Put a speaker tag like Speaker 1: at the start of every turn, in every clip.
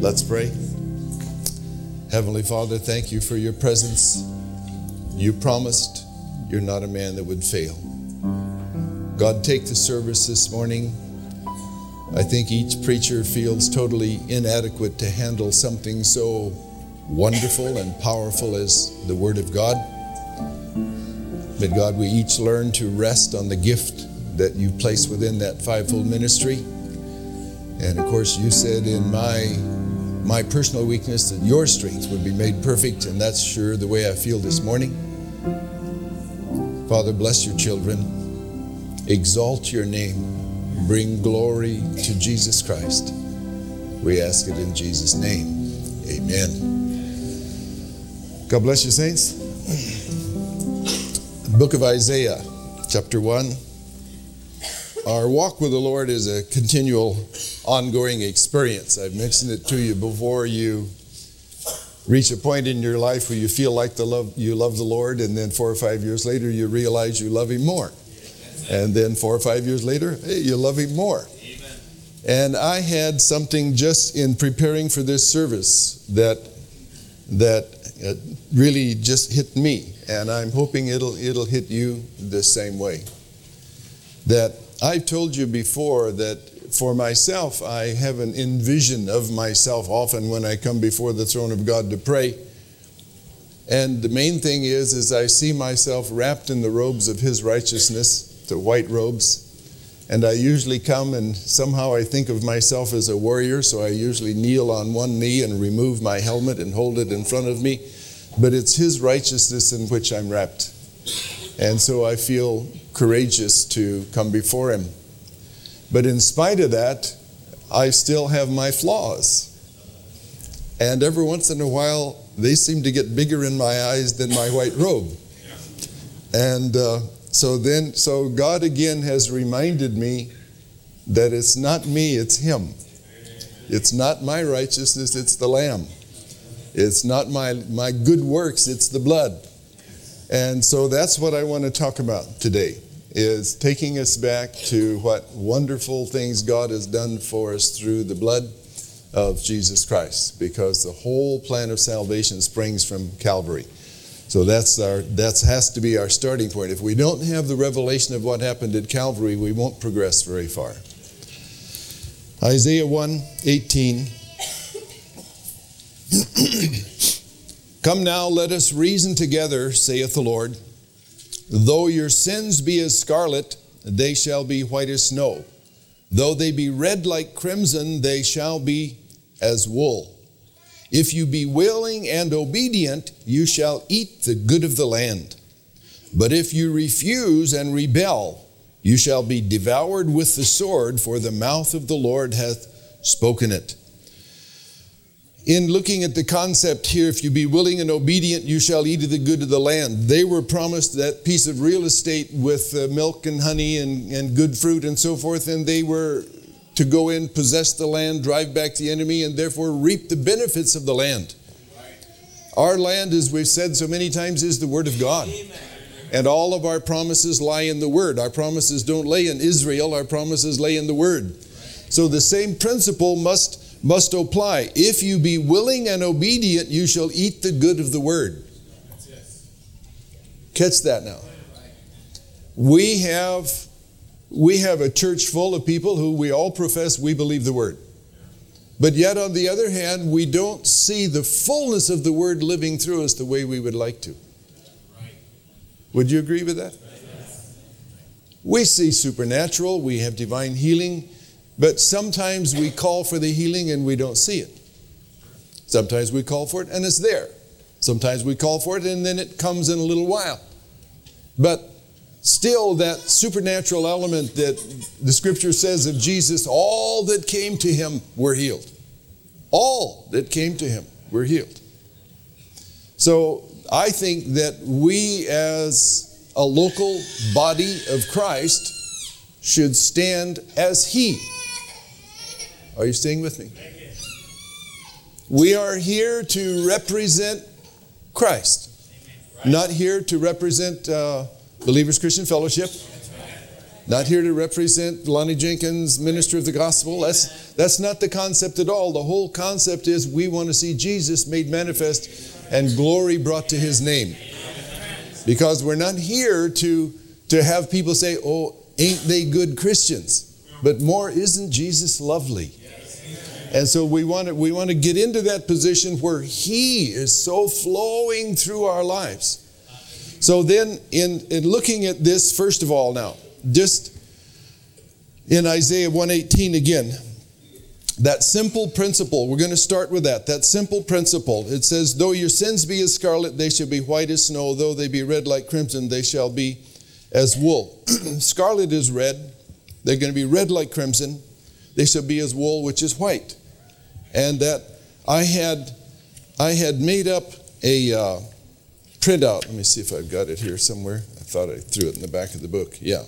Speaker 1: Let's pray. Heavenly Father, thank you for your presence. You promised you're not a man that would fail. God, take the service this morning. I think each preacher feels totally inadequate to handle something so wonderful and powerful as the Word of God. But God, we each learn to rest on the gift that you place within that fivefold ministry. And of course, you said in my personal weakness that your strength would be made perfect, and that's sure the way I feel this morning. Father, bless your children. Exalt your name. Bring glory to Jesus Christ. We ask it in Jesus' name. Amen. God bless you, saints. The book of Isaiah, chapter 1. Our walk with the Lord is a continual, ongoing experience. I've mentioned it to you before. You reach a point in your life where you feel like you love the Lord, and then 4 or 5 years later you realize you love Him more. And then 4 or 5 years later, hey, you love Him more. Amen. And I had something just in preparing for this service that really just hit me, and I'm hoping it'll hit you the same way. That I've told you before that for myself, I have an envision of myself often when I come before the throne of God to pray. And the main thing is I see myself wrapped in the robes of His righteousness, the white robes. And I usually come and somehow I think of myself as a warrior, so I usually kneel on one knee and remove my helmet and hold it in front of me. But it's His righteousness in which I'm wrapped. And so I feel courageous to come before Him. But in spite of that, I still have my flaws. And every once in a while, they seem to get bigger in my eyes than my white robe. And so God again has reminded me that it's not me, it's Him. It's not my righteousness, it's the Lamb. It's not my good works, it's the blood. And so that's what I want to talk about today, is taking us back to what wonderful things God has done for us through the blood of Jesus Christ, because the whole plan of salvation springs from Calvary. So that has to be our starting point. If we don't have the revelation of what happened at Calvary, we won't progress very far. Isaiah 1:18. Come now, let us reason together, saith the Lord. Though your sins be as scarlet, they shall be white as snow. Though they be red like crimson, they shall be as wool. If you be willing and obedient, you shall eat the good of the land. But if you refuse and rebel, you shall be devoured with the sword, for the mouth of the Lord hath spoken it. In looking at the concept here, if you be willing and obedient, you shall eat of the good of the land. They were promised that piece of real estate with milk and honey and good fruit and so forth, and they were to go in, possess the land, drive back the enemy, and therefore reap the benefits of the land. Our land, as we've said so many times, is the Word of God. Amen. And all of our promises lie in the Word. Our promises don't lay in Israel, our promises lay in the Word. So the same principle must apply. If you be willing and obedient, you shall eat the good of the Word. Catch that now. We have a church full of people who we all profess we believe the Word. But yet on the other hand, we don't see the fullness of the Word living through us the way we would like to. Would you agree with that? We see supernatural, we have divine healing, but sometimes we call for the healing and we don't see it. Sometimes we call for it and it's there. Sometimes we call for it and then it comes in a little while. But still, that supernatural element that the Scripture says of Jesus, all that came to Him were healed. All that came to Him were healed. So I think that we as a local body of Christ should stand as He. Are you staying with me? We are here to represent Christ, not here to represent Believers Christian Fellowship. Not here to represent Lonnie Jenkins, minister of the gospel. That's not the concept at all. The whole concept is we want to see Jesus made manifest and glory brought to his name. Because we're not here to have people say, oh, ain't they good Christians? But more, isn't Jesus lovely? And so we want to get into that position where he is so flowing through our lives. So then in looking at this, first of all now, just in Isaiah 118 again, that simple principle, we're going to start with that simple principle. It says, though your sins be as scarlet, they shall be white as snow. Though they be red like crimson, they shall be as wool. Scarlet is red. They're going to be red like crimson. They shall be as wool, which is white. And that I had made up a printout. Let me see if I've got it here somewhere. I thought I threw it in the back of the book. Yeah.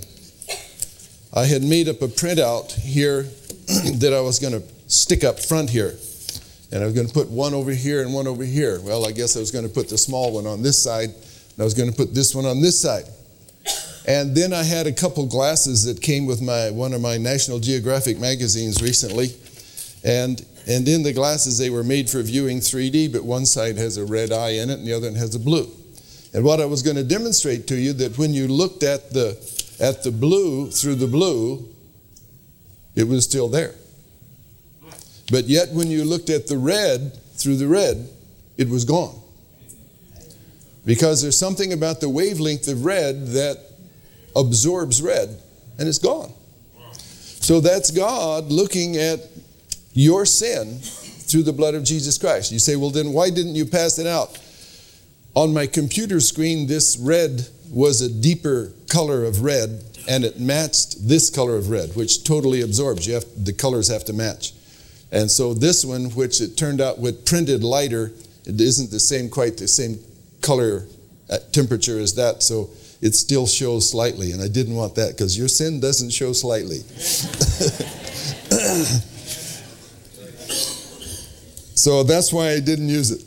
Speaker 1: I had made up a printout here that I was going to stick up front here. And I was going to put one over here and one over here. Well, I guess I was going to put the small one on this side, and I was going to put this one on this side. And then I had a couple glasses that came with one of my National Geographic magazines recently. And in the glasses, they were made for viewing 3D, but one side has a red eye in it and the other one has a blue. And what I was going to demonstrate to you, that when you looked at the blue, through the blue, it was still there. But yet when you looked at the red, through the red, it was gone. Because there's something about the wavelength of red that absorbs red, and it's gone. So that's God looking at your sin through the blood of Jesus Christ. You say, well, then why didn't you pass it out? On my computer screen, this red was a deeper color of red, and it matched this color of red, which totally absorbs. The colors have to match. And so this one, which it turned out with printed lighter, it isn't quite the same color temperature as that, so it still shows slightly. And I didn't want that, because your sin doesn't show slightly. So that's why I didn't use it.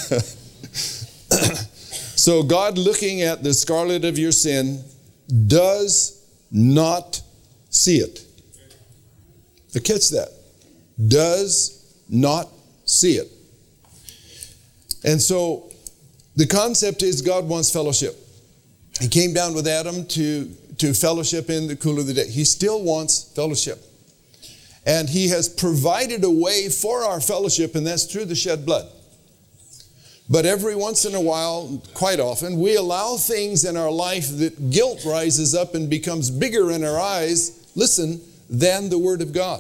Speaker 1: So God, looking at the scarlet of your sin, does not see it. Now catch that. Does not see it. And so the concept is God wants fellowship. He came down with Adam to fellowship in the cool of the day. He still wants fellowship. And he has provided a way for our fellowship, and that's through the shed blood. But every once in a while, quite often, we allow things in our life that guilt rises up and becomes bigger in our eyes, listen, than the Word of God.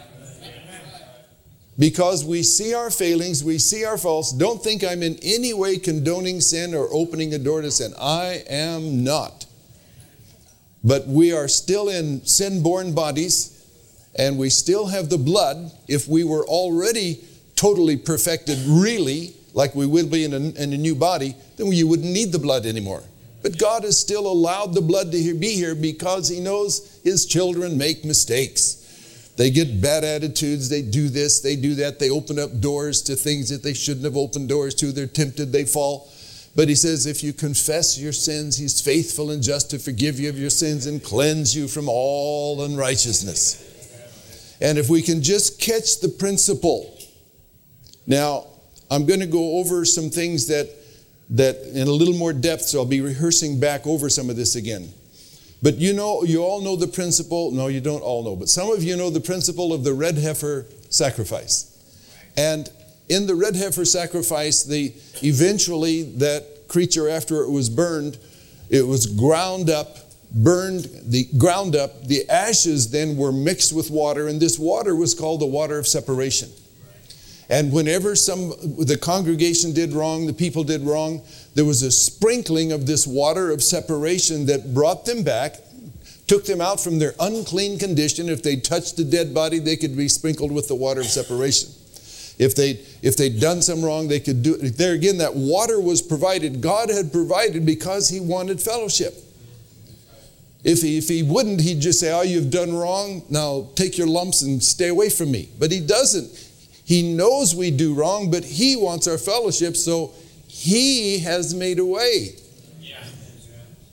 Speaker 1: Because we see our failings, we see our faults. Don't think I'm in any way condoning sin or opening a door to sin. I am not. But we are still in sin-born bodies, and we still have the blood. If we were already totally perfected, really, like we will be in a new body, then you wouldn't need the blood anymore. But God has still allowed the blood to be here because He knows His children make mistakes. They get bad attitudes, they do this, they do that, they open up doors to things that they shouldn't have opened doors to, they're tempted, they fall. But He says, if you confess your sins, He's faithful and just to forgive you of your sins and cleanse you from all unrighteousness. And if we can just catch the principle. Now, I'm going to go over some things that in a little more depth, so I'll be rehearsing back over some of this again. But you all know the principle. No, you don't all know. But some of you know the principle of the red heifer sacrifice. And in the red heifer sacrifice, eventually that creature, after it was burned, it was ground up, ground up. The ashes then were mixed with water, and this water was called the water of separation. And whenever the congregation did wrong, the people did wrong, there was a sprinkling of this water of separation that brought them back, took them out from their unclean condition. If they touched the dead body, they could be sprinkled with the water of separation. If they'd done some wrong, they could do it. There again, that water was provided. God had provided because He wanted fellowship. If he wouldn't, He'd just say, oh, you've done wrong. Now take your lumps and stay away from me. But He doesn't. He knows we do wrong, but He wants our fellowship, so He has made a way.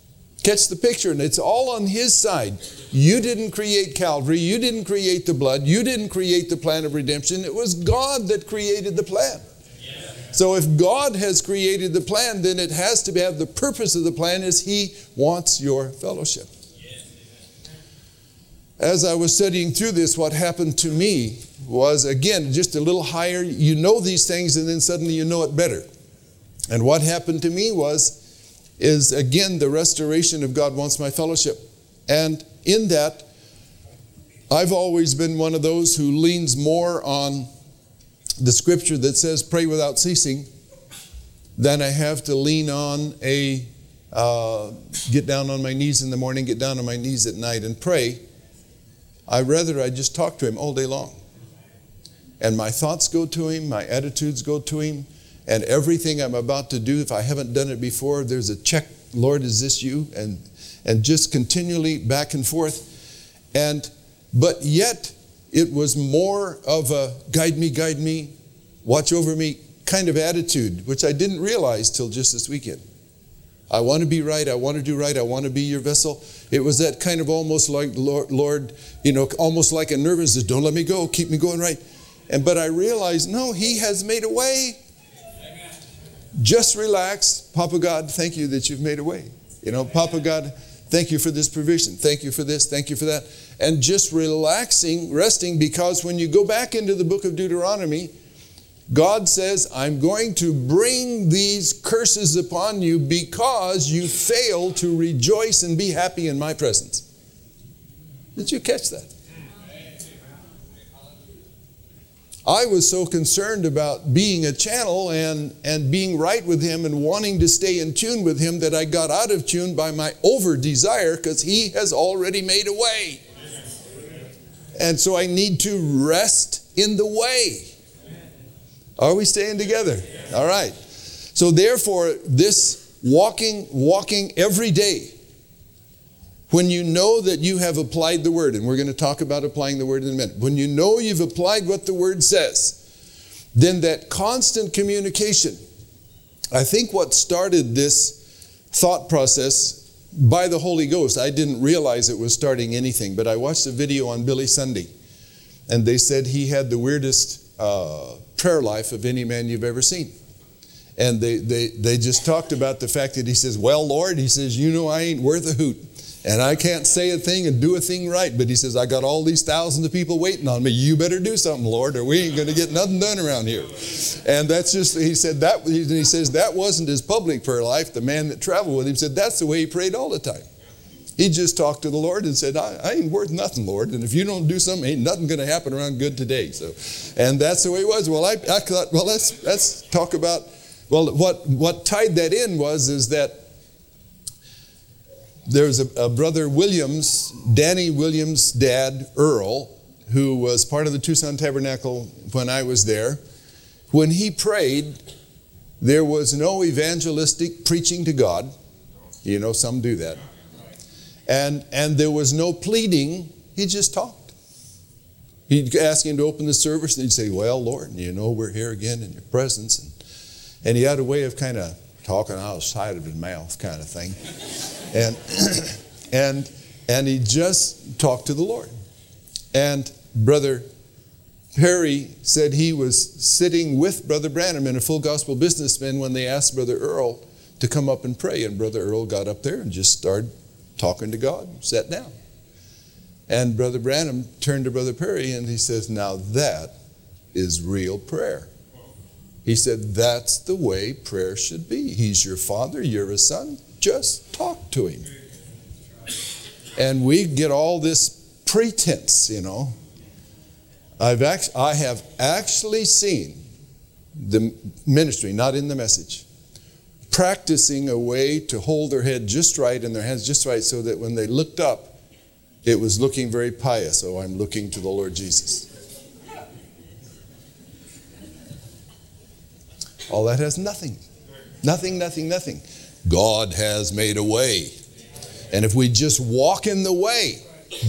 Speaker 1: Catch the picture, and it's all on His side. You didn't create Calvary. You didn't create the blood. You didn't create the plan of redemption. It was God that created the plan. So if God has created the plan, then it has to have the purpose of the plan is He wants your fellowship. As I was studying through this, what happened to me was, again, just a little higher. You know these things, and then suddenly you know it better. And what happened to me is again, the restoration of God wants my fellowship. And in that, I've always been one of those who leans more on the scripture that says pray without ceasing than I have to lean on get down on my knees in the morning, get down on my knees at night and pray. I just talk to Him all day long. And my thoughts go to Him, my attitudes go to Him, and everything I'm about to do, if I haven't done it before, there's a check, Lord, is this you? And just continually back and forth. But yet, it was more of a guide me, watch over me kind of attitude, which I didn't realize till just this weekend. I want to be right, I want to do right, I want to be your vessel. It was that kind of almost like, Lord, almost like a nervousness, don't let me go, keep me going right. But I realized, no, He has made a way. Just relax. Papa God, thank you that you've made a way. Papa God, thank you for this provision. Thank you for this. Thank you for that. And just relaxing, resting, because when you go back into the book of Deuteronomy, God says, I'm going to bring these curses upon you because you fail to rejoice and be happy in my presence. Did you catch that? I was so concerned about being a channel and being right with Him and wanting to stay in tune with Him that I got out of tune by my over-desire because He has already made a way. And so I need to rest in the way. Are we staying together? All right. So therefore, this walking every day, when you know that you have applied the Word, and we're going to talk about applying the Word in a minute. When you know you've applied what the Word says, then that constant communication, I think what started this thought process by the Holy Ghost, I didn't realize it was starting anything, but I watched a video on Billy Sunday, and they said he had the weirdest prayer life of any man you've ever seen. And they just talked about the fact that he says, well, Lord, he says, I ain't worth a hoot. And I can't say a thing and do a thing right. But he says, I got all these thousands of people waiting on me. You better do something, Lord, or we ain't going to get nothing done around here. And that's just, he said that, he says that wasn't his public prayer life. The man that traveled with him said that's the way he prayed all the time. He just talked to the Lord and said, I ain't worth nothing, Lord. And if you don't do something, ain't nothing going to happen around good today. So, and that's the way it was. Well, I thought, well, let's talk about, well, what tied that in is that there's a brother Williams, Danny Williams' dad, Earl, who was part of the Tucson Tabernacle when I was there. When he prayed, there was no evangelistic preaching to God. Some do that. And there was no pleading. He just talked. He'd ask him to open the service, and he'd say, well, Lord, we're here again in your presence. And he had a way of kind of talking outside of his mouth kind of thing. And he just talked to the Lord. And Brother Perry said he was sitting with Brother Branham in a Full Gospel Businessman when they asked Brother Earl to come up and pray. And Brother Earl got up there and just started talking to God, sat down. And Brother Branham turned to Brother Perry and he says, now that is real prayer. He said, that's the way prayer should be. He's your father, you're his son, just talk to him. And we get all this pretense, I have actually seen the ministry, not in the message, practicing a way to hold their head just right and their hands just right so that when they looked up, it was looking very pious. Oh, I'm looking to the Lord Jesus. All that has nothing. Nothing. God has made a way. And if we just walk in the way,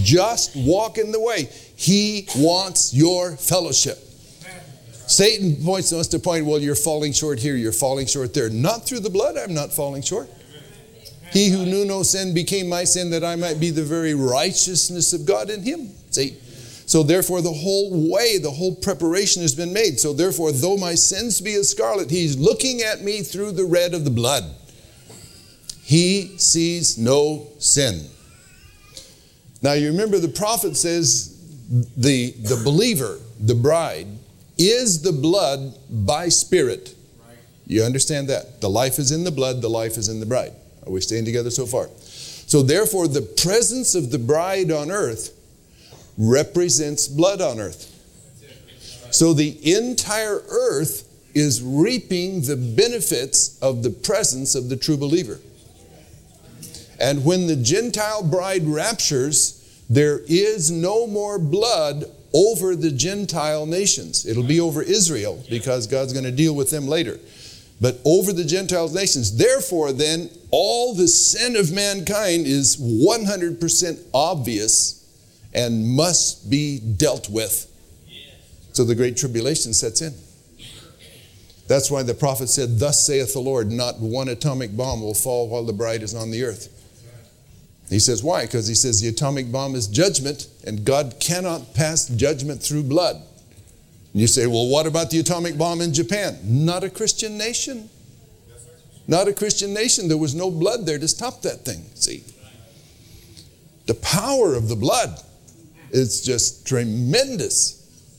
Speaker 1: He wants your fellowship. Satan points us to point, well, you're falling short here, you're falling short there. Not through the blood, I'm not falling short. He who knew no sin became my sin, that I might be the very righteousness of God in him. See? So therefore the whole preparation has been made. So therefore, though my sins be as scarlet, he's looking at me through the red of the blood. He sees no sin. Now you remember the prophet says the believer, the bride, is the blood by spirit. You understand that? The life is in the blood, the life is in the bride. Are we staying together so far? So therefore, the presence of the bride on earth represents blood on earth. So the entire earth is reaping the benefits of the presence of the true believer. And when the Gentile bride raptures, there is no more blood over the Gentile nations. It'll be over Israel because God's going to deal with them later. But over the Gentile nations. Therefore, then, all the sin of mankind is 100% obvious and must be dealt with. So the Great Tribulation sets in. That's why the prophet said, "Thus saith the Lord, not one atomic bomb will fall while the bride is on the earth." He says, why? Because he says the atomic bomb is judgment, and God cannot pass judgment through blood. You say, well, what about the atomic bomb in Japan? Not a Christian nation. Not a Christian nation. There was no blood there to stop that thing. See? The power of the blood is just tremendous.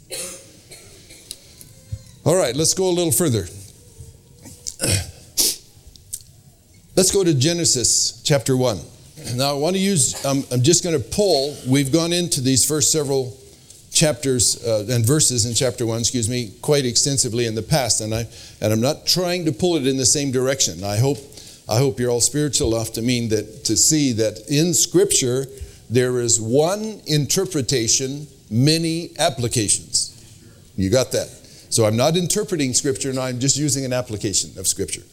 Speaker 1: All right, let's go a little further. Let's go to Genesis chapter 1. Now I want to use, I'm just going to pull, we've gone into these first several chapters and verses in chapter 1, quite extensively in the past, and I'm not trying to pull it in the same direction. I hope you're all spiritual enough to see that in Scripture there is one interpretation, many applications. You got that? So I'm not interpreting Scripture, no, I'm just using an application of Scripture.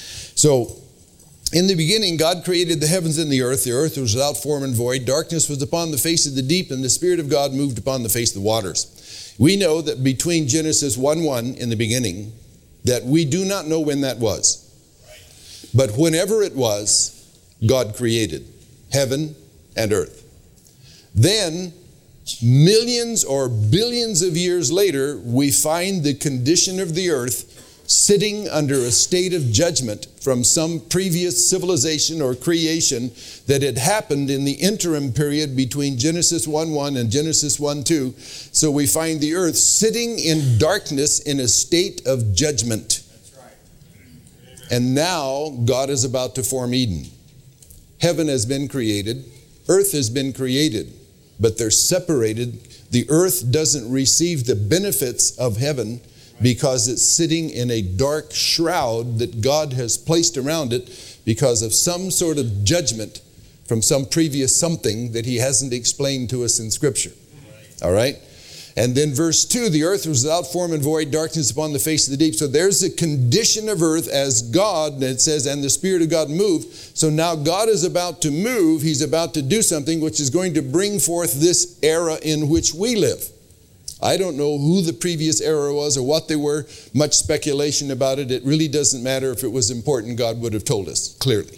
Speaker 1: So in the beginning, God created the heavens and the earth. The earth was without form and void. Darkness was upon the face of the deep, and the Spirit of God moved upon the face of the waters. We know that between Genesis 1:1 in the beginning, that we do not know when that was. But whenever it was, God created heaven and earth. Then, millions or billions of years later, we find the condition of the earth sitting under a state of judgment from some previous civilization or creation that had happened in the interim period between Genesis 1:1 and Genesis 1:2. So we find the earth sitting in darkness in a state of judgment. That's right. And now God is about to form Eden. Heaven has been created, earth has been created, but they're separated. The earth doesn't receive the benefits of heaven because it's sitting in a dark shroud that God has placed around it because of some sort of judgment from some previous something that he hasn't explained to us in Scripture. All right? And then verse 2, the earth was without form and void, darkness upon the face of the deep. So there's the condition of earth as God, and it says, and the Spirit of God moved. So now God is about to move. He's about to do something which is going to bring forth this era in which we live. I don't know who the previous era was or what they were. Much speculation about it. It really doesn't matter. If it was important, God would have told us clearly.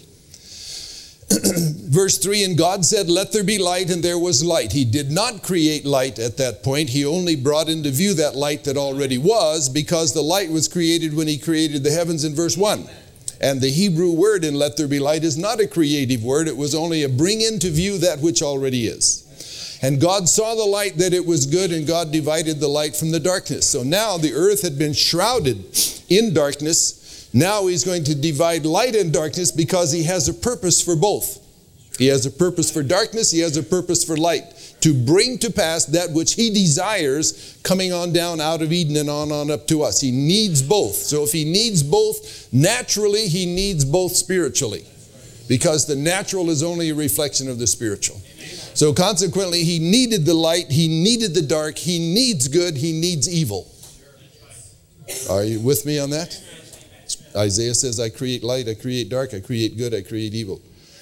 Speaker 1: Verse 3, and God said, let there be light, and there was light. He did not create light at that point. He only brought into view that light that already was, because the light was created when he created the heavens in verse 1. And the Hebrew word in let there be light is not a creative word. It was only a bring into view that which already is. And God saw the light that it was good, and God divided the light from the darkness. So now the earth had been shrouded in darkness. Now he's going to divide light and darkness because he has a purpose for both. He has a purpose for darkness. He has a purpose for light, to bring to pass that which he desires coming on down out of Eden and on up to us. He needs both. So if he needs both naturally, he needs both spiritually, because the natural is only a reflection of the spiritual. So consequently, he needed the light, he needed the dark, he needs good, he needs evil. Are you with me on that? Isaiah says, I create light, I create dark, I create good, I create evil.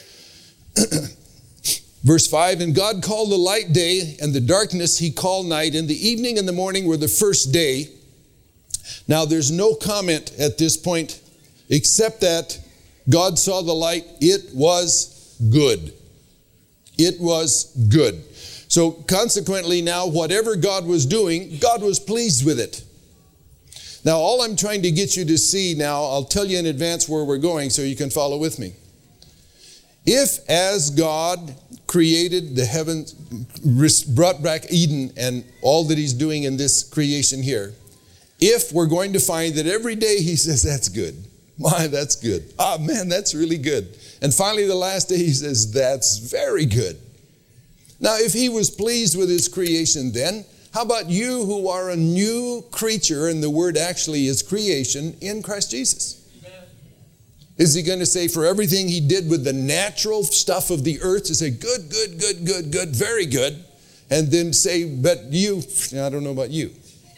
Speaker 1: Verse 5, and God called the light day, and the darkness he called night, and the evening and the morning were the first day. Now there's no comment at this point, except that God saw the light. It was good. It was good. So consequently now, whatever God was doing, God was pleased with it. Now, all I'm trying to get you to see now, I'll tell you in advance where we're going so you can follow with me. If as God created the heavens, brought back Eden and all that he's doing in this creation here, if we're going to find that every day he says, that's good. My, that's good. Ah, man, that's really good. And finally, the last day he says, that's very good. Now, if he was pleased with his creation then, how about you who are a new creature, and the word actually is creation, in Christ Jesus? Is he going to say for everything he did with the natural stuff of the earth to say, good, good, good, good, good, very good, and then say, but you, I don't know about you.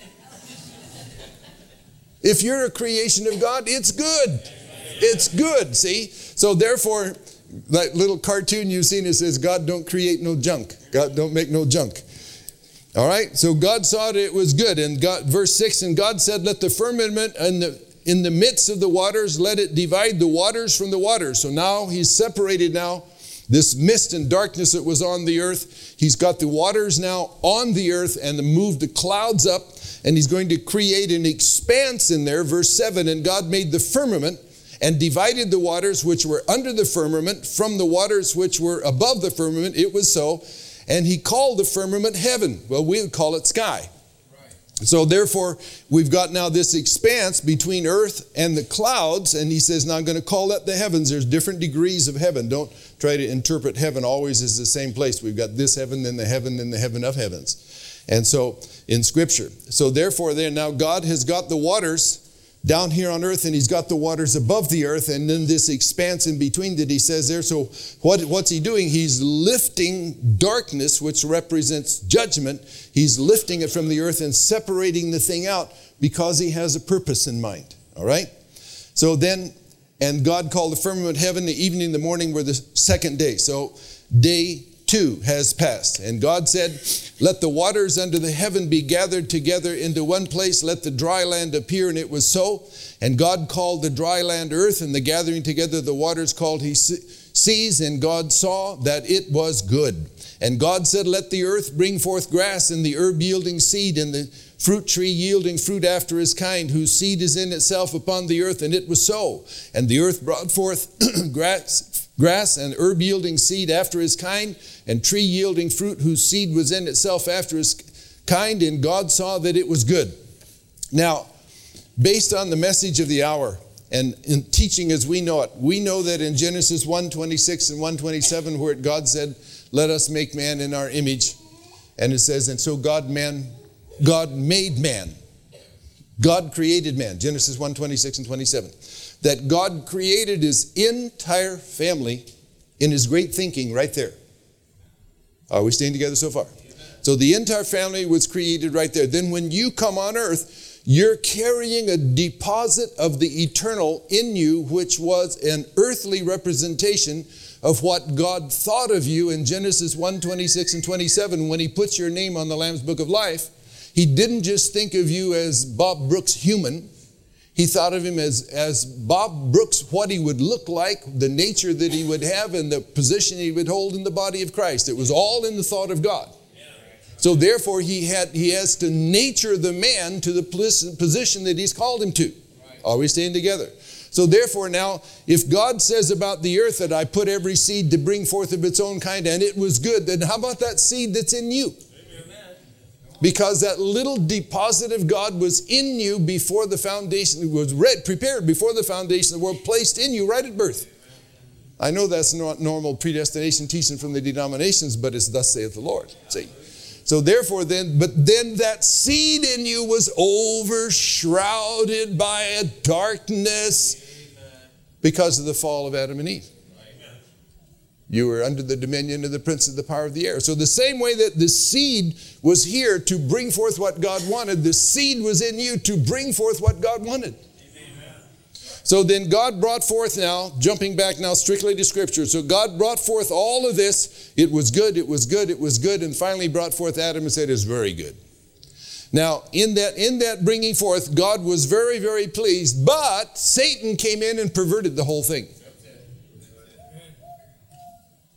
Speaker 1: If you're a creation of God, it's good. It's good, see? So therefore, that little cartoon you've seen, it says, God don't create no junk. God don't make no junk. All right? So God saw that it was good. And God, verse 6, and God said, let the firmament in the midst of the waters, let it divide the waters from the waters. So now he's separated now this mist and darkness that was on the earth. He's got the waters now on the earth and moved the clouds up. And he's going to create an expanse in there. Verse 7, and God made the firmament and divided the waters which were under the firmament from the waters which were above the firmament. It was so. And he called the firmament heaven. Well, we would call it sky. Right. So therefore, we've got now this expanse between earth and the clouds. And he says, now I'm going to call that the heavens. There's different degrees of heaven. Don't try to interpret heaven always as the same place. We've got this heaven, then the heaven of heavens. And so in Scripture. So therefore, there now God has got the waters down here on earth, and he's got the waters above the earth, and then this expanse in between that he says there. So what's he doing? He's lifting darkness, which represents judgment. He's lifting it from the earth and separating the thing out because he has a purpose in mind. All right? So then, and God called the firmament heaven, the evening and the morning were the second day. So day 2 has passed. And God said, let the waters under the heaven be gathered together into one place. Let the dry land appear. And it was so. And God called the dry land earth, and the gathering together of the waters called he seas. And God saw that it was good. And God said, let the earth bring forth grass, and the herb yielding seed, and the fruit tree yielding fruit after his kind, whose seed is in itself upon the earth. And it was so. And the earth brought forth grass and herb yielding seed after his kind, and tree yielding fruit whose seed was in itself after his kind, and God saw that it was good. Now, based on the message of the hour and in teaching as we know it, we know that in Genesis 1:26 and 1:27, where God said, let us make man in our image. And it says, and so God made man. God created man. Genesis 1:26 and 27. That God created his entire family in his great thinking right there. Are we staying together so far? Amen. So the entire family was created right there. Then when you come on earth, you're carrying a deposit of the eternal in you, which was an earthly representation of what God thought of you in Genesis 1:26 and 27. When he puts your name on the Lamb's Book of Life, he didn't just think of you as Bob Brooks human. He thought of him as Bob Brooks, what he would look like, the nature that he would have, and the position he would hold in the body of Christ. It was all in the thought of God. So therefore, he has to nature the man to the position that he's called him to. Are we staying together? So therefore now, if God says about the earth that I put every seed to bring forth of its own kind, and it was good, then how about that seed that's in you? Because that little deposit of God was in you before the foundation, it was prepared before the foundation of the world, placed in you right at birth. I know that's not normal predestination teaching from the denominations, but it's thus saith the Lord. See? So therefore then that seed in you was overshrouded by a darkness because of the fall of Adam and Eve. You were under the dominion of the prince of the power of the air. So the same way that the seed was here to bring forth what God wanted, the seed was in you to bring forth what God wanted. Amen. So then God brought forth now, jumping back now strictly to Scripture. So God brought forth all of this. It was good, it was good, it was good, and finally brought forth Adam and said, it's very good. Now, in that bringing forth, God was very, very pleased, but Satan came in and perverted the whole thing.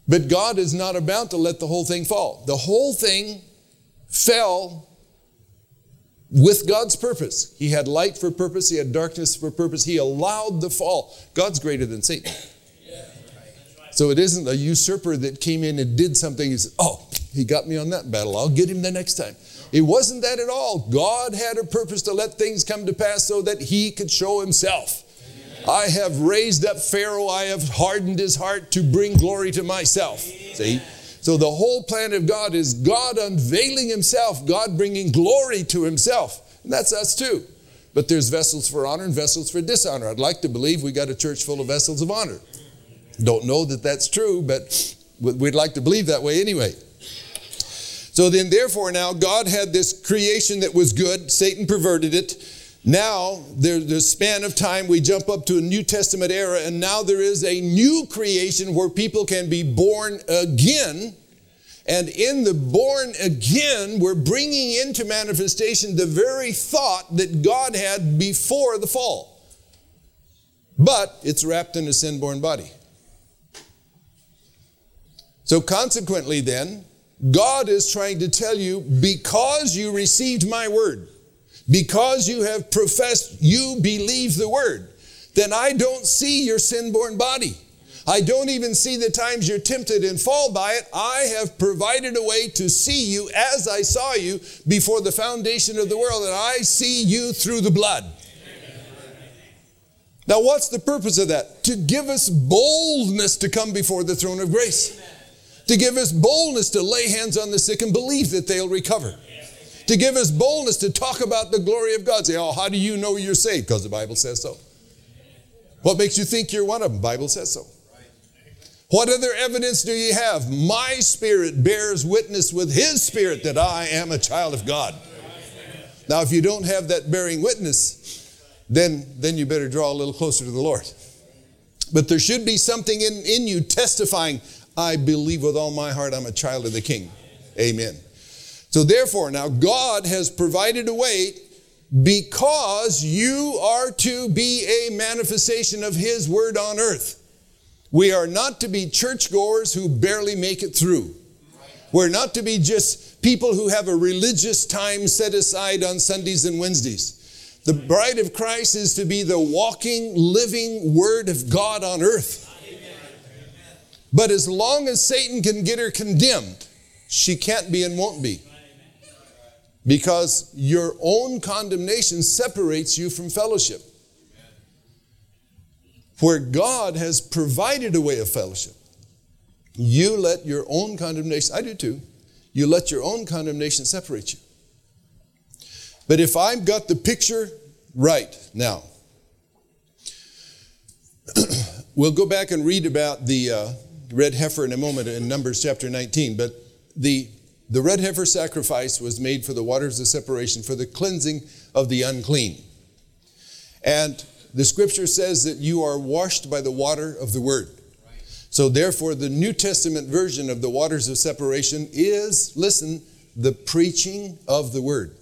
Speaker 1: But God is not about to let the whole thing fall. The whole thing fell with God's purpose. He had light for purpose. He had darkness for purpose. He allowed the fall. God's greater than Satan. So it isn't a usurper that came in and did something. He said, oh, he got me on that battle. I'll get him the next time. It wasn't that at all. God had a purpose to let things come to pass so that he could show himself. I have raised up Pharaoh. I have hardened his heart to bring glory to myself. See? So the whole plan of God is God unveiling himself, God bringing glory to himself. And that's us too. But there's vessels for honor and vessels for dishonor. I'd like to believe we got a church full of vessels of honor. Don't know that that's true, but we'd like to believe that way anyway. So then therefore now God had this creation that was good. Satan perverted it. Now there's a span of time. We jump up to a New Testament era, and now there is a new creation where people can be born again. And in the born again, we're bringing into manifestation the very thought that God had before the fall. But it's wrapped in a sin-born body. So consequently then, God is trying to tell you, because you received my word, because you have professed you believe the word, then I don't see your sin-born body. I don't even see the times you're tempted and fall by it. I have provided a way to see you as I saw you before the foundation of the world, and I see you through the blood. Now, what's the purpose of that? To give us boldness to come before the throne of grace. To give us boldness to lay hands on the sick and believe that they'll recover. To give us boldness to talk about the glory of God. Say, oh, how do you know you're saved? Because the Bible says so. What makes you think you're one of them? The Bible says so. What other evidence do you have? My spirit bears witness with his spirit that I am a child of God. Now, if you don't have that bearing witness, then you better draw a little closer to the Lord. But there should be something in you testifying, I believe with all my heart I'm a child of the King. Amen. So therefore, now God has provided a way because you are to be a manifestation of his word on earth. We are not to be churchgoers who barely make it through. We're not to be just people who have a religious time set aside on Sundays and Wednesdays. The bride of Christ is to be the walking, living word of God on earth. But as long as Satan can get her condemned, she can't be and won't be. Because your own condemnation separates you from fellowship. Where God has provided a way of fellowship, you let your own condemnation, I do too, you let your own condemnation separate you. But if I've got the picture right now, we'll go back and read about the red heifer in a moment in Numbers chapter 19, but the red heifer sacrifice was made for the waters of separation, for the cleansing of the unclean. And the scripture says that you are washed by the water of the word. So therefore, the New Testament version of the waters of separation is, listen, the preaching of the word.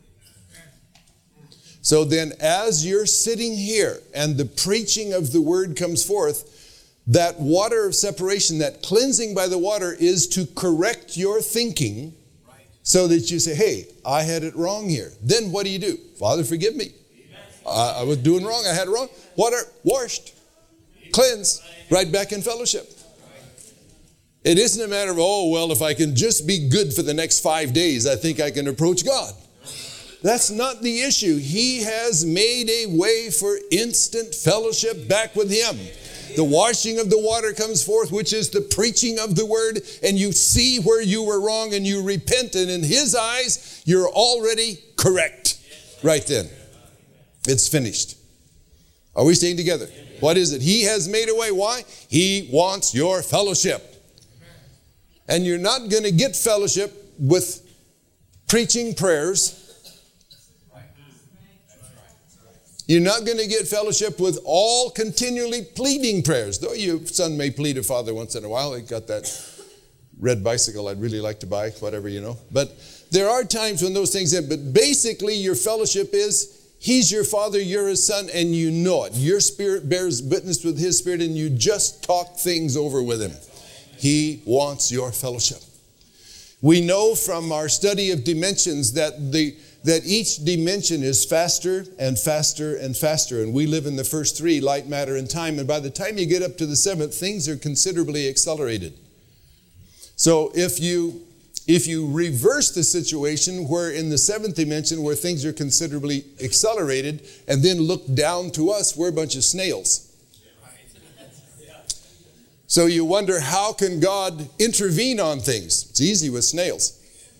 Speaker 1: So then as you're sitting here and the preaching of the word comes forth, that water of separation, that cleansing by the water is to correct your thinking so that you say, hey, I had it wrong here. Then what do? Father, forgive me. I was doing wrong. I had it wrong. Water, washed, cleansed, right back in fellowship. It isn't a matter of, oh, well, if I can just be good for the next 5 days, I think I can approach God. That's not the issue. He has made a way for instant fellowship back with him. The washing of the water comes forth, which is the preaching of the word, and you see where you were wrong and you repent, and in his eyes, you're already correct right then. It's finished. Are we staying together? What is it? He has made a way. Why? He wants your fellowship. And you're not going to get fellowship with preaching prayers. You're not going to get fellowship with all continually pleading prayers. Though your son may plead a father once in a while. He got that red bicycle I'd really like to buy, whatever, But there are times when those things happen. But basically your fellowship is, he's your father, you're his son, and you know it. Your spirit bears witness with his spirit, and you just talk things over with him. He wants your fellowship. We know from our study of dimensions that each dimension is faster and faster and faster. And we live in the first three, light, matter, and time. And by the time you get up to the seventh, things are considerably accelerated. So if you reverse the situation where in the seventh dimension where things are considerably accelerated and then look down to us, we're a bunch of snails. So you wonder, how can God intervene on things? It's easy with snails.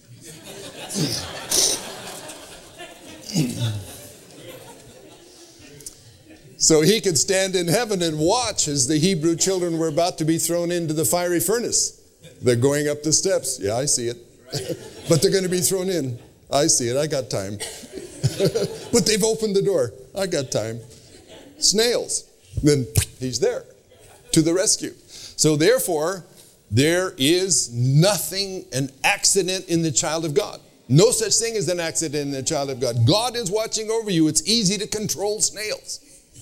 Speaker 1: So he could stand in heaven and watch as the Hebrew children were about to be thrown into the fiery furnace. They're going up the steps. Yeah, I see it. But they're going to be thrown in. I see it. I got time. But they've opened the door. I got time. Snails. Then he's there to the rescue. So therefore, there is nothing, an accident in the child of God. No such thing as an accident in the child of God. God is watching over you. It's easy to control snails.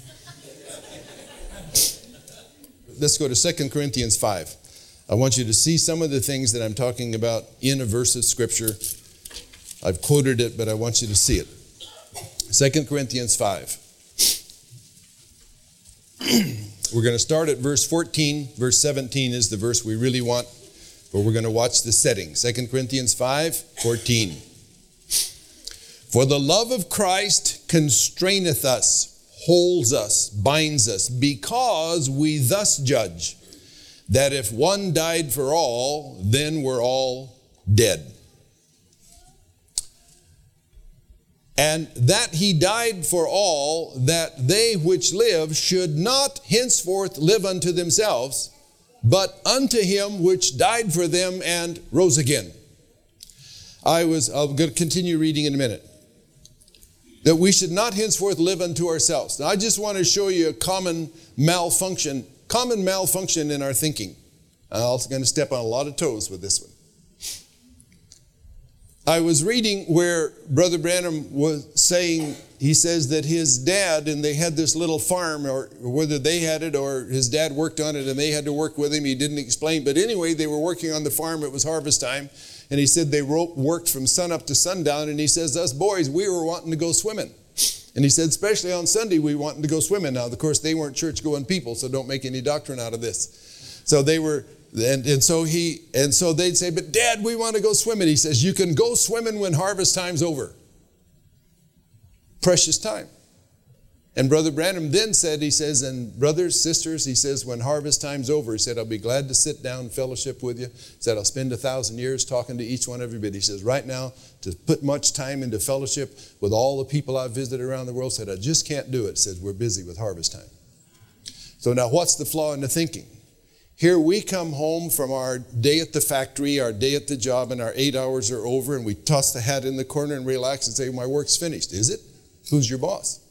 Speaker 1: Let's go to 2 Corinthians 5. I want you to see some of the things that I'm talking about in a verse of Scripture. I've quoted it, but I want you to see it. 2 Corinthians 5. We're going to start at verse 14. Verse 17 is the verse we really want, but we're going to watch the setting. 2 Corinthians 5:14. For the love of Christ constraineth us, holds us, binds us, because we thus judge, that if one died for all, then we're all dead. And that he died for all, that they which live should not henceforth live unto themselves, but unto him which died for them and rose again. I'll going to continue reading in a minute. That we should not henceforth live unto ourselves. Now I just want to show you a common malfunction in our thinking. I'm also going to step on a lot of toes with this one. I was reading where Brother Branham was saying, he says that his dad, and they had this little farm, or whether they had it or his dad worked on it and they had to work with him, he didn't explain. But anyway, they were working on the farm, it was harvest time. And he said they worked from sun up to sundown. And he says, us boys, we were wanting to go swimming. And he said, especially on Sunday, we wanted to go swimming. Now, of course, they weren't church-going people, so don't make any doctrine out of this. So they were... And so they'd say, but Dad, we want to go swimming. He says, you can go swimming when harvest time's over. Precious time. And Brother Branham then said, he says, and brothers, sisters, he says, when harvest time's over, he said, I'll be glad to sit down and fellowship with you. He said, I'll spend 1,000 years talking to each one of you. But he says, right now, to put much time into fellowship with all the people I've visited around the world, said, I just can't do it. He says, we're busy with harvest time. So now what's the flaw in the thinking? Here we come home from our day at the factory, our day at the job, and our 8 hours are over, and we toss the hat in the corner and relax and say, my work's finished. Is it? Who's your boss?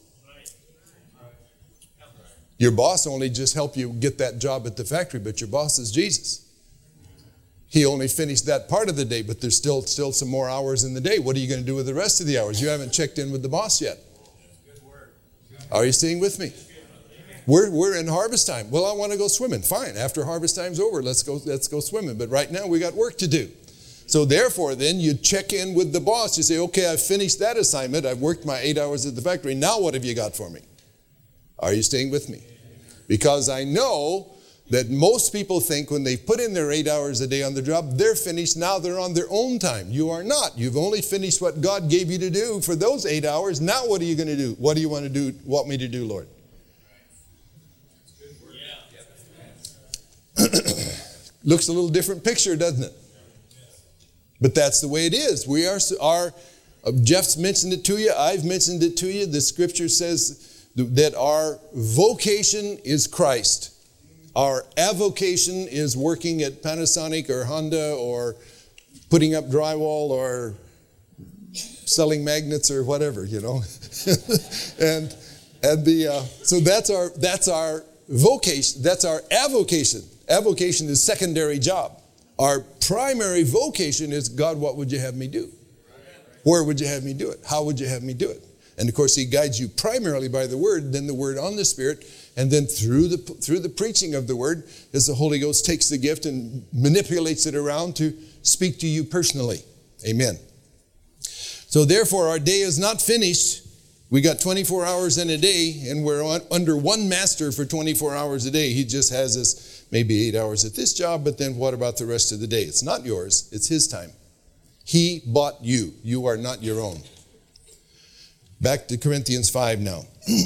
Speaker 1: Your boss only just helped you get that job at the factory, but your boss is Jesus. He only finished that part of the day, but there's still some more hours in the day. What are you going to do with the rest of the hours? You haven't checked in with the boss yet. Are you staying with me? We're in harvest time. Well, I want to go swimming. Fine. After harvest time's over, let's go swimming. But right now we got work to do. So therefore, then you check in with the boss. You say, okay, I've finished that assignment. I've worked my 8 hours at the factory. Now what have you got for me? Are you staying with me? Because I know that most people think when they put in their 8 hours a day on the job, they're finished. Now they're on their own time. You are not. You've only finished what God gave you to do for those 8 hours. Now what are you going to do? What do you want me to do, Lord? Looks a little different picture, doesn't it? But that's the way it is. We are Jeff's mentioned it to you. I've mentioned it to you. The scripture says that our vocation is Christ. Our avocation is working at Panasonic or Honda or putting up drywall or selling magnets or whatever, you know. So that's our vocation. That's our avocation. Avocation is secondary job. Our primary vocation is, God, what would you have me do? Where would you have me do it? How would you have me do it? And of course, he guides you primarily by the Word, then the Word on the Spirit, and then through the preaching of the Word, as the Holy Ghost takes the gift and manipulates it around to speak to you personally. Amen. So therefore, our day is not finished. We got 24 hours in a day, and we're under one master for 24 hours a day. He just has us maybe 8 hours at this job, but then what about the rest of the day? It's not yours. It's his time. He bought you. You are not your own. Back to Corinthians 5 now.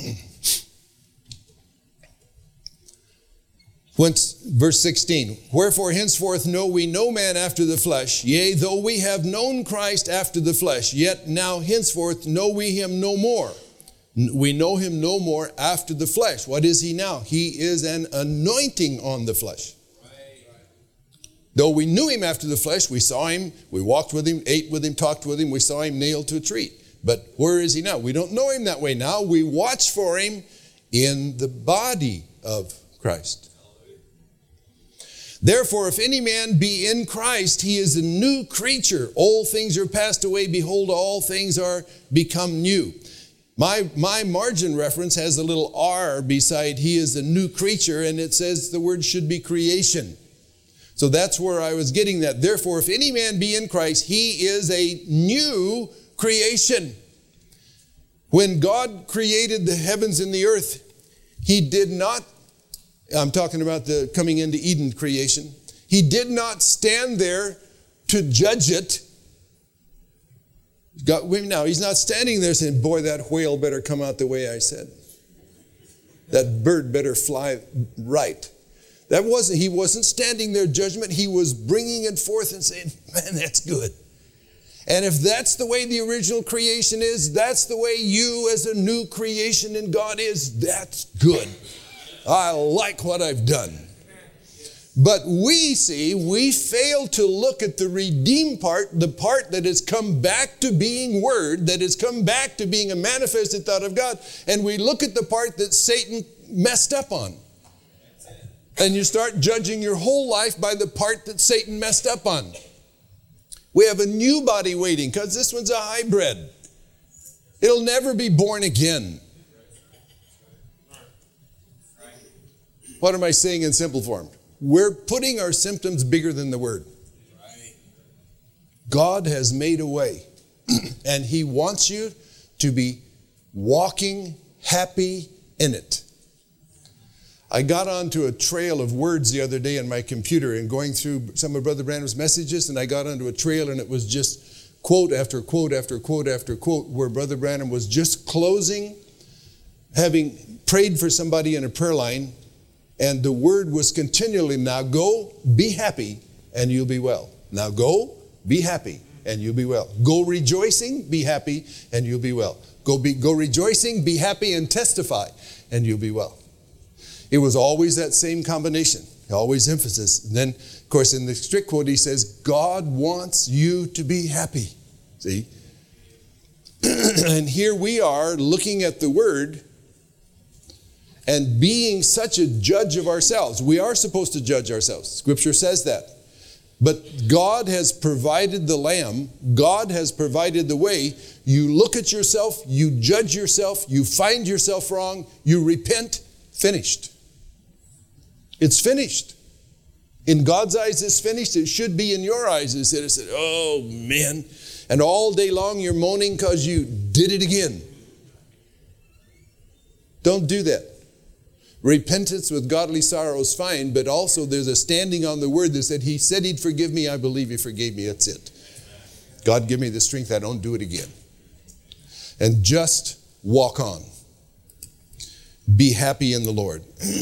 Speaker 1: Verse 16, wherefore henceforth know we no man after the flesh, yea, though we have known Christ after the flesh, yet now henceforth know we him no more. We know him no more after the flesh. What is he now? He is an anointing on the flesh. Though we knew him after the flesh, we saw him, we walked with him, ate with him, talked with him, we saw him nailed to a tree. But where is he now? We don't know him that way now. We watch for him in the body of Christ. Therefore, if any man be in Christ, he is a new creature. Old things are passed away. Behold, all things are become new. My margin reference has a little R beside he is a new creature, and it says the word should be creation. So that's where I was getting that. Therefore, if any man be in Christ, he is a new creation. When God created the heavens and the earth, he did not, I'm talking about the coming into Eden creation, he did not stand there to judge it. Now, he's not standing there saying, boy, that whale better come out the way I said. That bird better fly right. He wasn't standing there judgment. He was bringing it forth and saying, man, that's good. And if that's the way the original creation is, that's the way you as a new creation in God is, that's good. I like what I've done. But we fail to look at the redeemed part, the part that has come back to being Word, that has come back to being a manifested thought of God, and we look at the part that Satan messed up on. And you start judging your whole life by the part that Satan messed up on. We have a new body waiting because this one's a hybrid. It'll never be born again. What am I saying in simple form? We're putting our symptoms bigger than the Word. God has made a way, and he wants you to be walking happy in it. I got onto a trail of words the other day on my computer and going through some of Brother Branham's messages, and I got onto a trail, and it was just quote after quote after quote after quote where Brother Branham was just closing, having prayed for somebody in a prayer line, and the word was continually, now go, be happy, and you'll be well. Now go, be happy, and you'll be well. Go rejoicing, be happy, and you'll be well. Go rejoicing, be happy, and testify, and you'll be well. It was always that same combination, always emphasis. And then, of course, in the strict quote, he says, God wants you to be happy. See? And here we are looking at the Word and being such a judge of ourselves. We are supposed to judge ourselves. Scripture says that. But God has provided the lamb. God has provided the way. You look at yourself, you judge yourself, you find yourself wrong, you repent, finished. It's finished. In God's eyes, it's finished. It should be in your eyes. It said, oh man. And all day long you're moaning because you did it again. Don't do that. Repentance with godly sorrow is fine, but also there's a standing on the Word that said, he said he'd forgive me. I believe he forgave me. That's it. God, give me the strength. I don't do it again. And just walk on. Be happy in the Lord.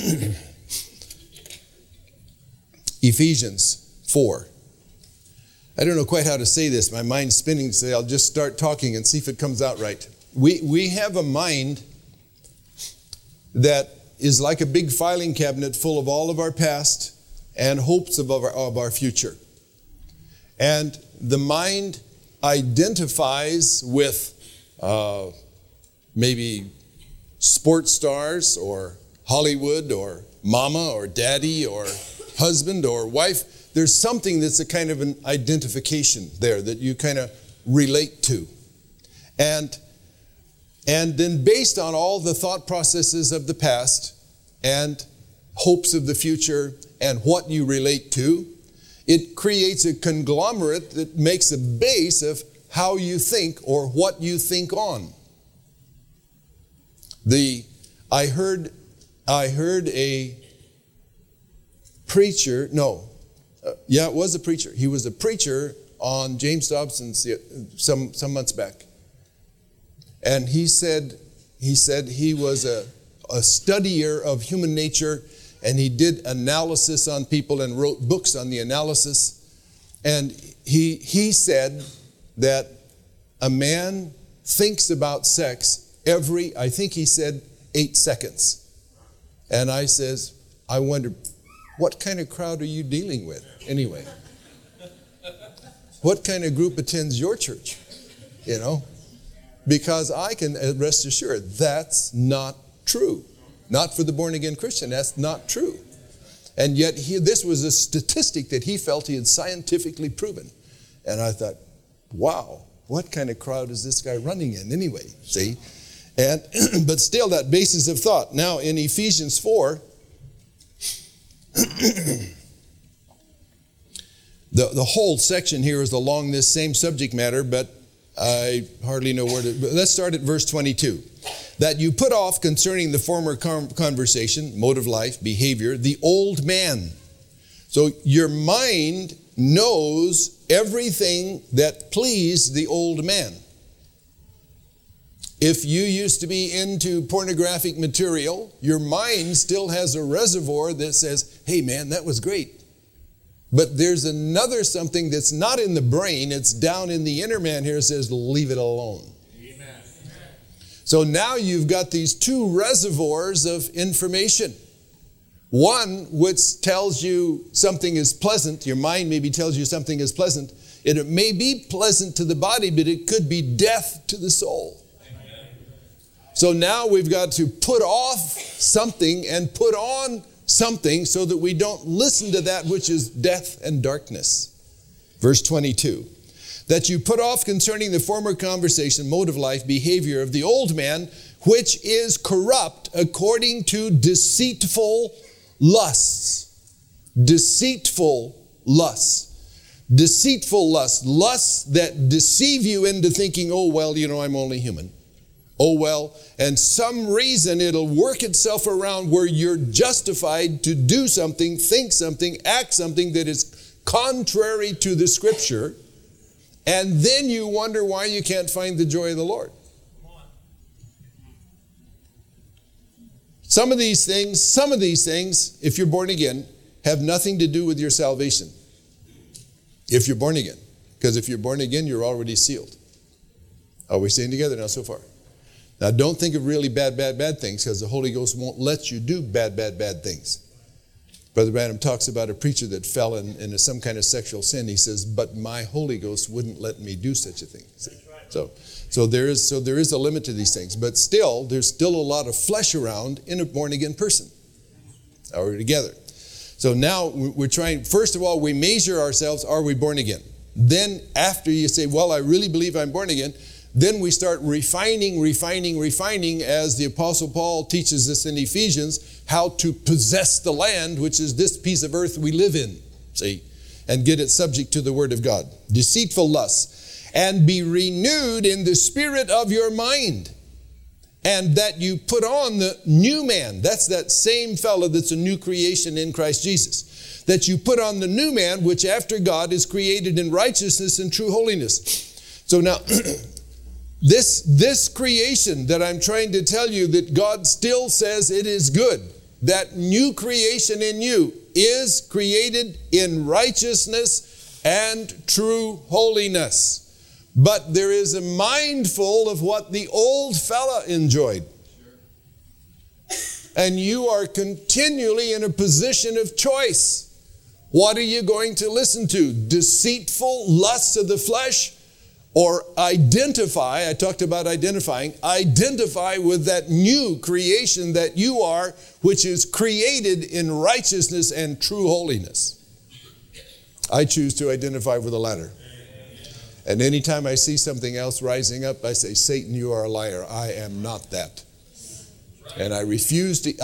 Speaker 1: Ephesians 4. I don't know quite how to say this. My mind's spinning, so I'll just start talking and see if it comes out right. We have a mind that is like a big filing cabinet full of all of our past and hopes of our future. And the mind identifies with maybe sports stars or Hollywood or mama or daddy or husband or wife. There's something that's a kind of an identification there that you kind of relate to. And And then based on all the thought processes of the past and hopes of the future and what you relate to, it creates a conglomerate that makes a base of how you think or what you think on. I heard a preacher, it was a preacher. He was a preacher on James Dobson's some months back. And he said he was a studier of human nature, and he did analysis on people and wrote books on the analysis. And he said that a man thinks about sex every, I think he said, 8 seconds. And I says, I wonder, what kind of crowd are you dealing with anyway? What kind of group attends your church? You know? Because I can rest assured that's not true. Not for the born-again Christian. That's not true. And yet this was a statistic that he felt he had scientifically proven. And I thought, wow, what kind of crowd is this guy running in anyway? See? And but still that basis of thought. Now in Ephesians 4, the whole section here is along this same subject matter, but I hardly know where to. But let's start at verse 22. That you put off concerning the former conversation, mode of life, behavior, the old man. So your mind knows everything that pleased the old man. If you used to be into pornographic material, your mind still has a reservoir that says, hey man, that was great. But there's another something that's not in the brain, it's down in the inner man here, says, leave it alone. Amen. So now you've got these two reservoirs of information. One which tells you something is pleasant, your mind maybe tells you something is pleasant. It may be pleasant to the body, but it could be death to the soul. Amen. So now we've got to put off something and put on something so that we don't listen to that which is death and darkness. Verse 22, that you put off concerning the former conversation, mode of life, behavior of the old man, which is corrupt according to deceitful lusts. Deceitful lusts. Deceitful lusts. Lusts that deceive you into thinking, oh, well, I'm only human. Oh, well, and some reason it'll work itself around where you're justified to do something, think something, act something that is contrary to the Scripture. And then you wonder why you can't find the joy of the Lord. Some of these things, if you're born again, have nothing to do with your salvation. If you're born again. Because if you're born again, you're already sealed. Are we staying together now so far? Now, don't think of really bad things, because the Holy Ghost won't let you do bad things. Brother Branham talks about a preacher that fell into some kind of sexual sin. He says, but my Holy Ghost wouldn't let me do such a thing. So there is a limit to these things. But still, there's still a lot of flesh around in a born-again person. Are we together? So now we're trying, first of all, we measure ourselves, are we born again? Then after you say, well, I really believe I'm born again, then we start refining, as the Apostle Paul teaches us in Ephesians, how to possess the land, which is this piece of earth we live in, see, and get it subject to the Word of God. Deceitful lusts, and be renewed in the spirit of your mind, and that you put on the new man. That's that same fellow that's a new creation in Christ Jesus. That you put on the new man, which after God is created in righteousness and true holiness. So now, This creation that I'm trying to tell you that God still says it is good, that new creation in you is created in righteousness and true holiness. But there is a mindful of what the old fella enjoyed. And you are continually in a position of choice. What are you going to listen to? Deceitful lusts of the flesh? Or identify, I talked about identify with that new creation that you are, which is created in righteousness and true holiness. I choose to identify with the latter. And anytime I see something else rising up, I say, Satan, you are a liar. I am not that. And I refuse to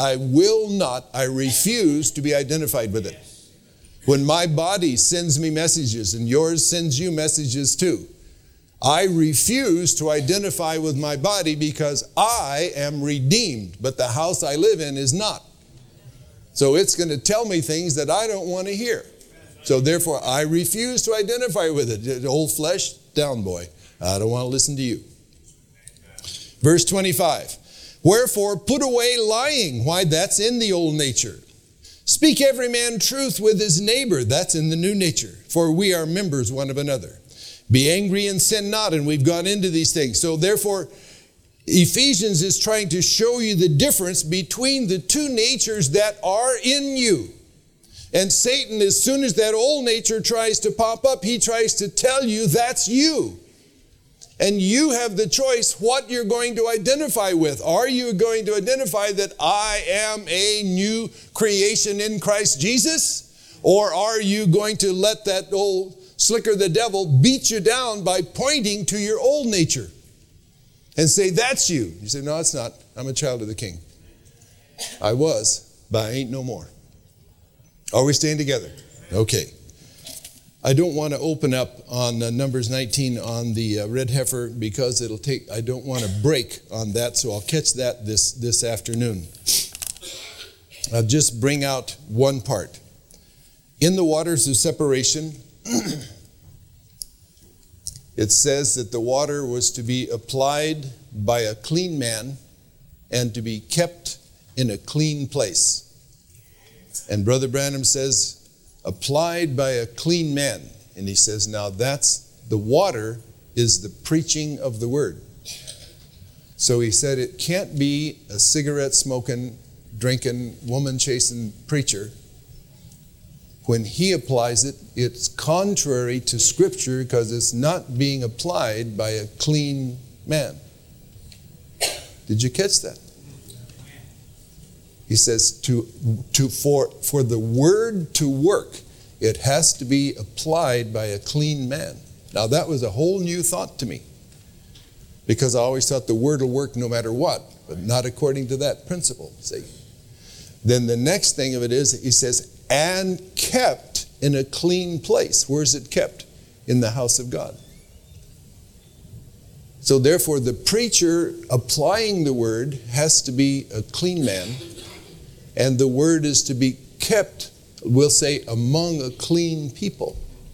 Speaker 1: be identified with it. When my body sends me messages and yours sends you messages too, I refuse to identify with my body because I am redeemed, but the house I live in is not. So it's going to tell me things that I don't want to hear. So therefore, I refuse to identify with it. Old flesh, down boy. I don't want to listen to you. Verse 25. Wherefore, put away lying. Why, that's in the old nature. Speak every man truth with his neighbor. That's in the new nature. For we are members one of another. Be angry and sin not. And we've gone into these things. So therefore, Ephesians is trying to show you the difference between the two natures that are in you. And Satan, as soon as that old nature tries to pop up, he tries to tell you that's you. And you have the choice what you're going to identify with. Are you going to identify that I am a new creation in Christ Jesus? Or are you going to let that old slicker, the devil, beat you down by pointing to your old nature and say, that's you? You say, no, it's not. I'm a child of the King. I was, but I ain't no more. Are we staying together? Okay. I don't want to open up on Numbers 19 on the red heifer because I don't want to break on that, so I'll catch that this afternoon. I'll just bring out one part. In the waters of separation, it says that the water was to be applied by a clean man and to be kept in a clean place. And Brother Branham says, applied by a clean man. And he says, now the water is the preaching of the word. So he said it can't be a cigarette smoking, drinking, woman chasing preacher. When he applies it, it's contrary to Scripture because it's not being applied by a clean man. Did you catch that? He says for the word to work, it has to be applied by a clean man. Now that was a whole new thought to me, because I always thought the word will work no matter what, but not according to that principle. See? Then the next thing of it is, he says, and kept in a clean place. Where is it kept? In the house of God. So therefore, the preacher applying the word has to be a clean man, and the word is to be kept, we'll say, among a clean people.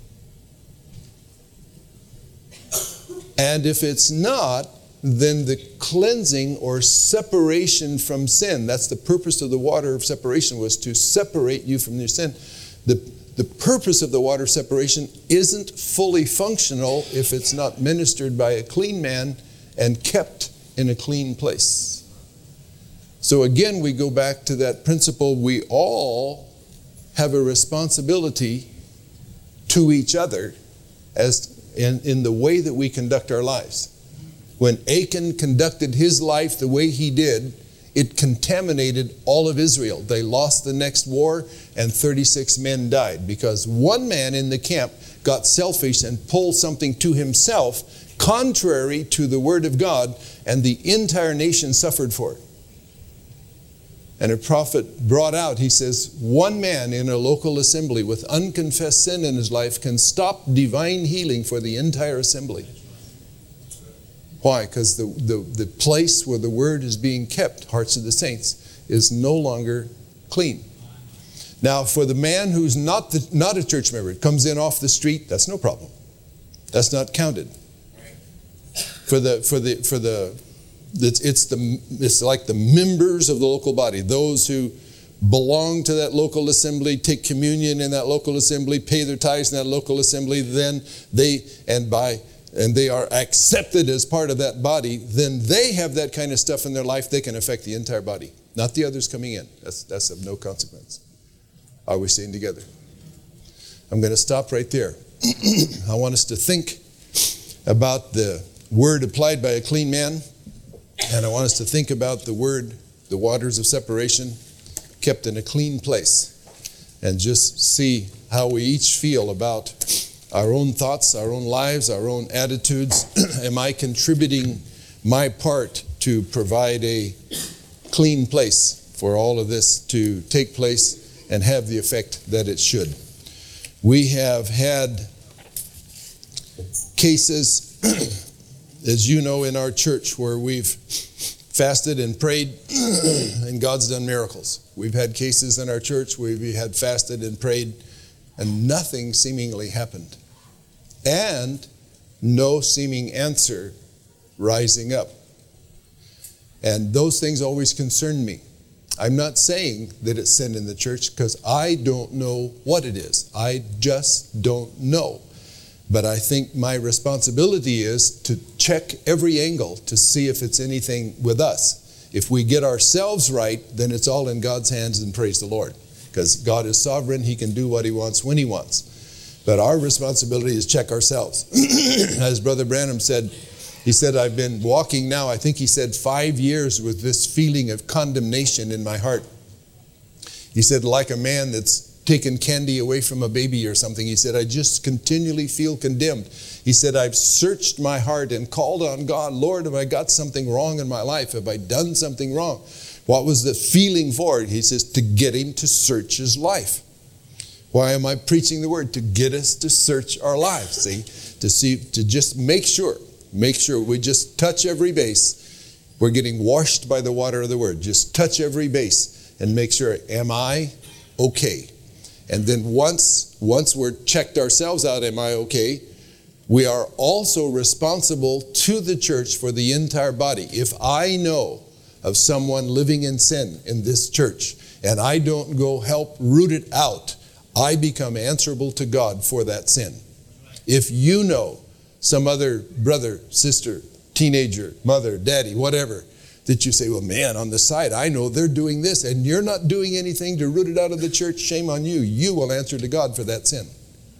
Speaker 1: And if it's not, then the cleansing or separation from sin, that's the purpose of the water of separation, was to separate you from your sin. The purpose of the water of separation isn't fully functional if it's not ministered by a clean man and kept in a clean place. So again, we go back to that principle. We all have a responsibility to each other as in the way that we conduct our lives. When Achan conducted his life the way he did, it contaminated all of Israel. They lost the next war, and 36 men died because one man in the camp got selfish and pulled something to himself contrary to the word of God, and the entire nation suffered for it. And a prophet brought out, he says, one man in a local assembly with unconfessed sin in his life can stop divine healing for the entire assembly. Why? Because the place where the word is being kept, hearts of the saints, is no longer clean. Now, for the man who's not a church member, comes in off the street, that's no problem. That's not counted. It's like the members of the local body, those who belong to that local assembly, take communion in that local assembly, pay their tithes in that local assembly, then they are accepted as part of that body, then they have that kind of stuff in their life, they can affect the entire body, not the others coming in. That's of no consequence. Are we staying together? I'm going to stop right there. I want us to think about the word applied by a clean man, and I want us to think about the word, the waters of separation, kept in a clean place, and just see how we each feel about our own thoughts, our own lives, our own attitudes? Am I contributing my part to provide a clean place for all of this to take place and have the effect that it should? We have had cases, as you know, in our church where we've fasted and prayed and God's done miracles. We've had cases in our church where we had fasted and prayed and nothing seemingly happened. And no seeming answer rising up. And those things always concern me. I'm not saying that it's sin in the church because I don't know what it is. I just don't know. But I think my responsibility is to check every angle to see if it's anything with us. If we get ourselves right, then it's all in God's hands, and praise the Lord. Because God is sovereign. He can do what He wants when He wants. But our responsibility is check ourselves. As Brother Branham said, he said, I've been walking now, I think he said 5 years with this feeling of condemnation in my heart. He said, like a man that's taken candy away from a baby or something. He said, I just continually feel condemned. He said, I've searched my heart and called on God. Lord, have I got something wrong in my life? Have I done something wrong? What was the feeling for it? He says, to get him to search his life. Why am I preaching the word? To get us to search our lives, to just make sure we just touch every base. We're getting washed by the water of the word. Just touch every base and make sure, am I okay? And then once we're checked ourselves out, am I okay? We are also responsible to the church for the entire body. If I know of someone living in sin in this church and I don't go help root it out, I become answerable to God for that sin. If you know some other brother, sister, teenager, mother, daddy, whatever, that you say, well, man, on the side, I know they're doing this, and you're not doing anything to root it out of the church, shame on you. You will answer to God for that sin.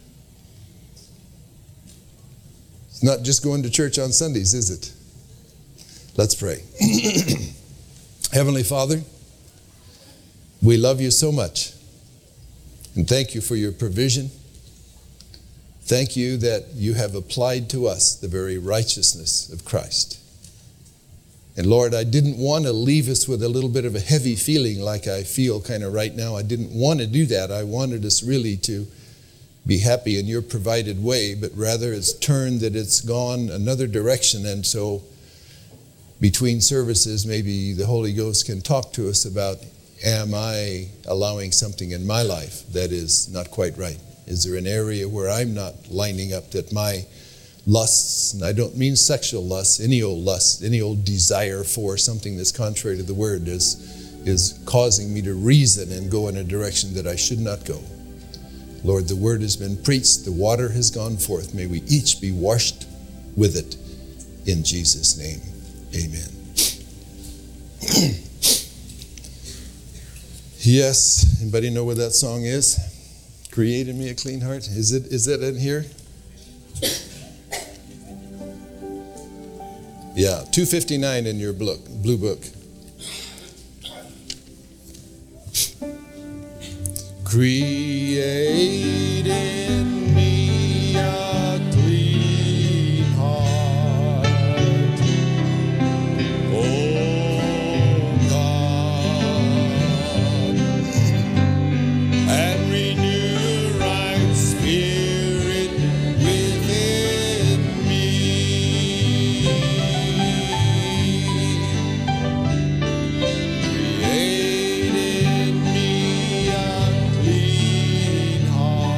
Speaker 1: It's not just going to church on Sundays, is it? Let's pray. Heavenly Father, we love you so much, and thank you for your provision. Thank you that you have applied to us the very righteousness of Christ. And Lord, I didn't want to leave us with a little bit of a heavy feeling like I feel kind of right now. I didn't want to do that. I wanted us really to be happy in your provided way, but rather it's turned that it's gone another direction. And so between services, maybe the Holy Ghost can talk to us about, am I allowing something in my life that is not quite right? Is there an area where I'm not lining up, that my lusts, and I don't mean sexual lusts, any old lust, any old desire for something that's contrary to the word is causing me to reason and go in a direction that I should not go. Lord, the word has been preached, the water has gone forth. May we each be washed with it. In Jesus' name, amen. Yes, anybody know what that song is? Create in me a clean heart. Is it in here? Yeah, 259 in your blue book. Create in me a clean heart, oh God, and renew a right spirit within me. Create in me a clean heart.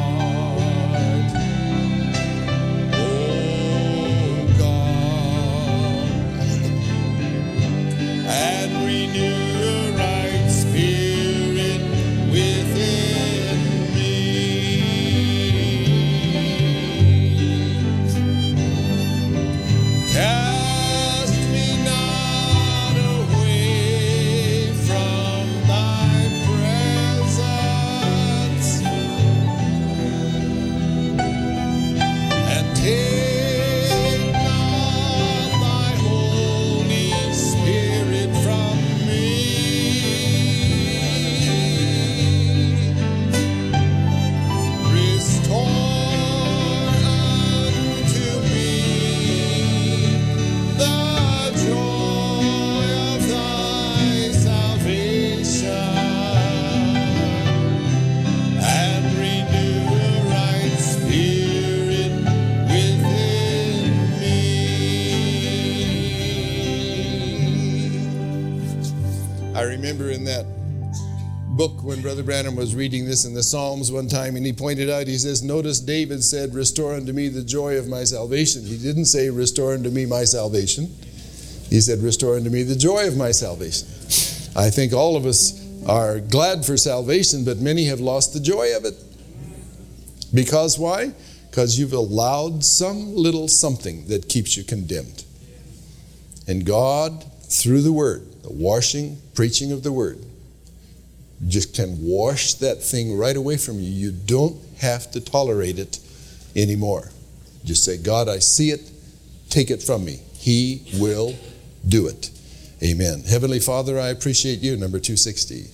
Speaker 1: book when Brother Branham was reading this in the Psalms one time, and he pointed out, he says, notice David said, restore unto me the joy of my salvation. He didn't say, restore unto me my salvation. He said, restore unto me the joy of my salvation. I think all of us are glad for salvation, but many have lost the joy of it. Because why? Because you've allowed some little something that keeps you condemned. And God, through the Word, the washing, preaching of the Word, just can wash that thing right away from you. You don't have to tolerate it anymore. Just say, God, I see it. Take it from me. He will do it. Amen. Heavenly Father, I appreciate you. Number 260.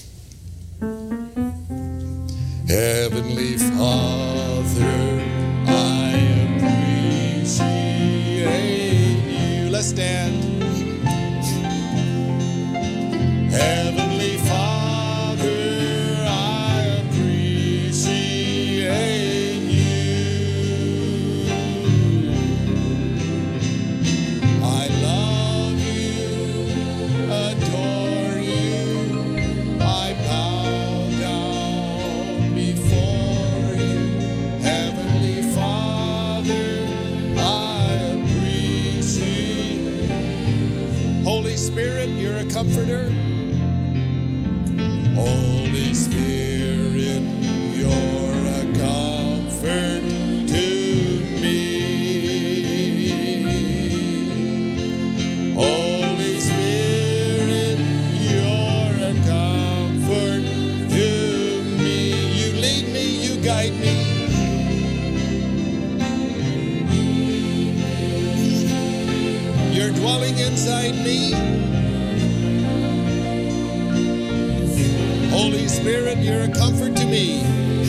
Speaker 1: Heavenly Father, I appreciate you. Let's stand. Heavenly Father, I appreciate you. I love you, adore you. I bow down before you. Heavenly Father, I appreciate you. Holy Spirit, you're a comforter. Holy Spirit, you're a comfort to me. Holy Spirit, you're a comfort to me. You lead me, you guide me. You're dwelling inside me. Holy Spirit, you're a comfort to me.